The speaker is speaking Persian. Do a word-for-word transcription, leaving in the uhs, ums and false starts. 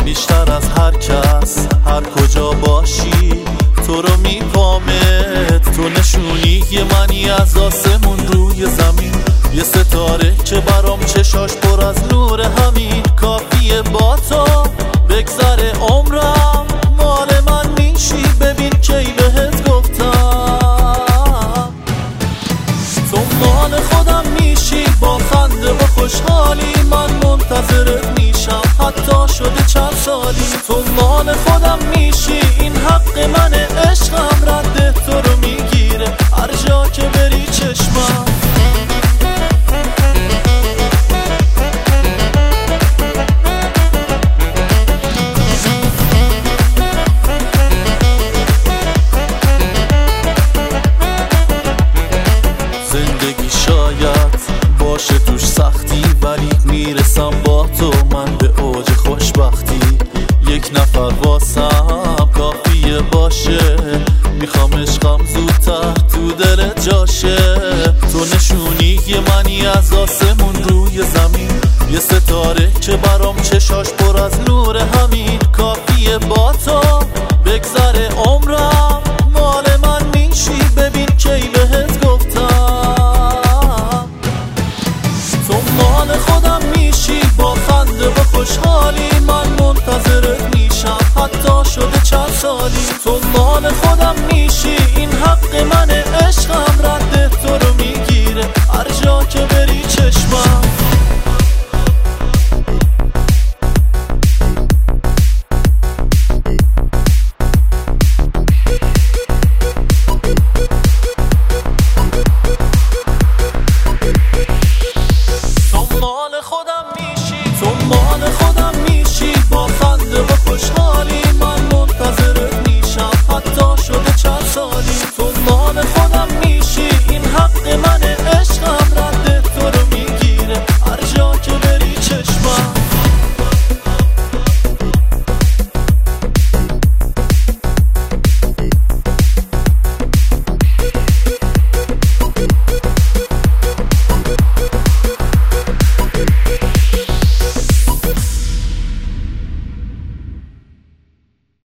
بیشتر از هر کس، هر کجا باشی تو رو میپامت. تو نشونی یه منی از آسمون روی زمین، یه ستاره که برام چشاش پر از نور. همین کافیه با تو بگذره عمرم، مال من میشی ببین کی بهت گفتم. تو مال خودم میشی با خنده و خوشحالی، من منتظرت میشم حتی شده چند سالی. تو مال خودم میشی این حق منه، عشقم رد تو رو میگیره هر جا که بری چشمم. زندگی شاید باشه توش سختی، ولی میرسم با تو من به اوج خوشبختی. یک نفر واسم کافیه باشه، میخوام عشقم زودتر تو دلت جاشه. تو نشونی یه منی از آسمون روی زمین، یه ستاره که برام چشاش پر از نور. همین کافیه با تو بگذره عمرم، مال من میشی ببین کی بهت گفتم. تو مال خودم میشی با خنده و خوشحالی، من منتظرت میشم حتی شده چند سالی. تو مال خودم میشی این حق منه،